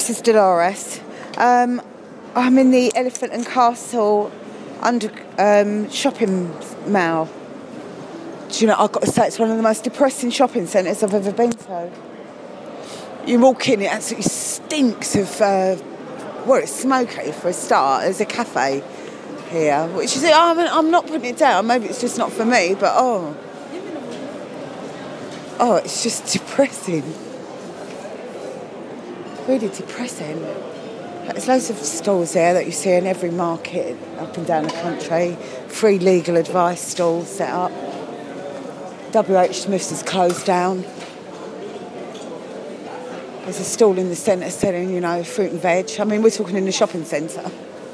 This is Dolores. I'm in the Elephant and Castle shopping mall. Do you know, I've got to say, it's one of the most depressing shopping centres I've ever been to. You walk in, it absolutely stinks of, it's smoky for a start. There's a cafe here, which is, I'm not putting it down, maybe it's just not for me, but it's just depressing. Really depressing. There's loads of stalls there that you see in every market up and down the country. Free legal advice stalls set up. WH Smith's has closed down. There's a stall in the centre selling, fruit and veg. I mean, we're talking in the shopping centre.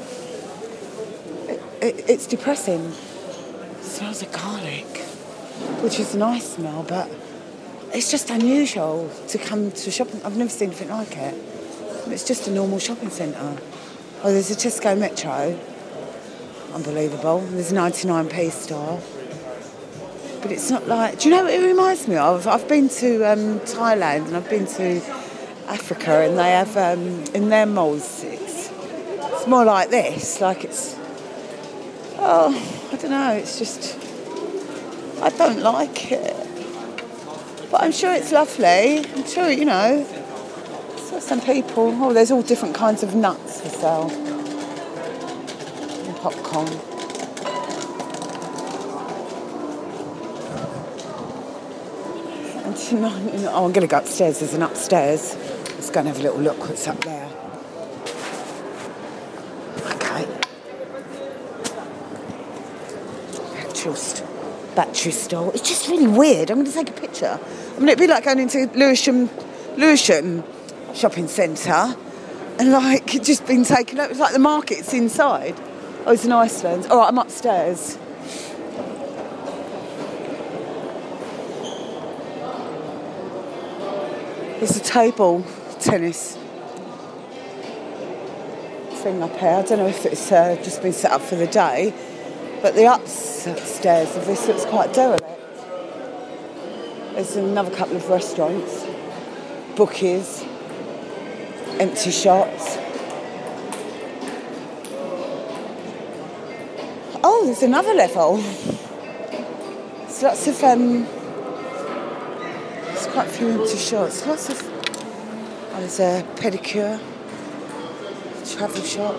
It's depressing. It smells of garlic, which is a nice smell, but it's just unusual to come to shopping. I've never seen anything like it. It's just a normal shopping centre. Oh, there's a Tesco Metro. Unbelievable. There's a 99p store. But it's not like... Do you know what it reminds me of? I've been to Thailand and I've been to Africa, and they have, in their malls, it's more like this. Like it's... I don't know. It's just... I don't like it. But I'm sure it's lovely. I'm sure, so some people... there's all different kinds of nuts for sale. And popcorn. And tonight... I'm going to go upstairs. There's an upstairs. Let's go and have a little look what's up there. Okay. Battery store. It's just really weird. I'm going to take a picture. I mean, it'd be like going into Lewisham shopping centre and just been taken over. It's like the market's inside. Oh, it's an Iceland. All right, I'm upstairs. There's a table tennis thing up here. I don't know if it's just been set up for the day. But the upstairs of this looks quite derelict. There's another couple of restaurants, bookies, empty shops. Oh, there's another level. There's lots of, there's quite a few empty shops. There's a pedicure, travel shop.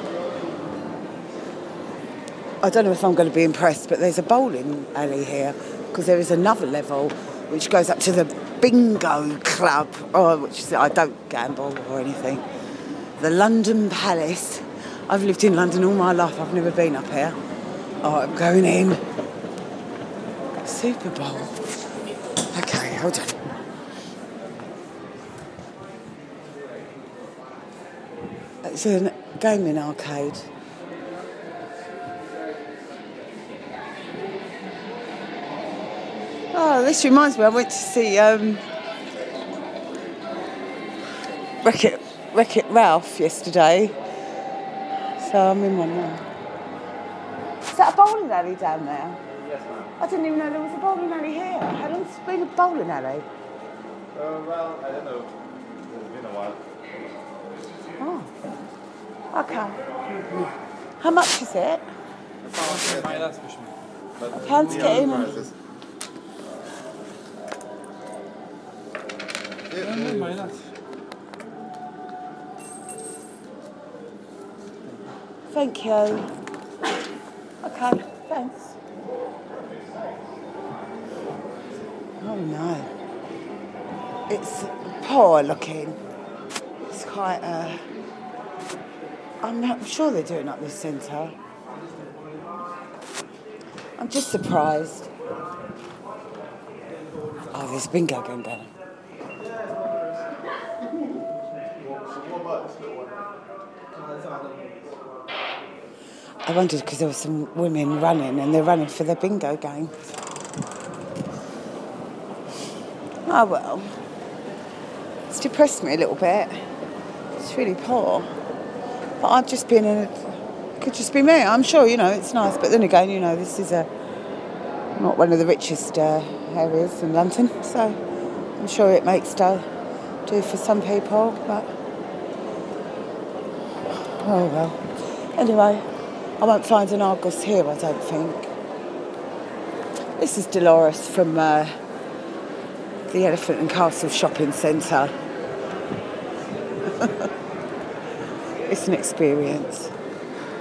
I don't know if I'm going to be impressed, but there's a bowling alley here because there is another level which goes up to the bingo club, which is, I don't gamble or anything. The London Palace. I've lived in London all my life. I've never been up here. Oh, I'm going in. Super Bowl. Okay, hold on. It's a gaming arcade. Oh, this reminds me, I went to see Wreck-It Ralph yesterday. So I'm in one now. Is that a bowling alley down there? Yes, ma'am. I didn't even know there was a bowling alley here. How long's it been a bowling alley? Well, I don't know. It's been a while. Oh. Okay. How much is it? Can't get in. Thank you. Okay, thanks. Oh no. It's poor looking. It's quite I'm not sure they're doing up this centre. I'm just surprised. Oh, there's bingo going down. I wondered because there were some women running and they're running for their bingo game. Oh well. It's depressed me a little bit. It's really poor. But I've just been in it could just be me. I'm sure, it's nice. But then again, this is not one of the richest areas in London. So I'm sure it makes do for some people. But Oh well. Anyway, I won't find an Argos here, I don't think. This is Dolores from the Elephant and Castle shopping centre. It's an experience.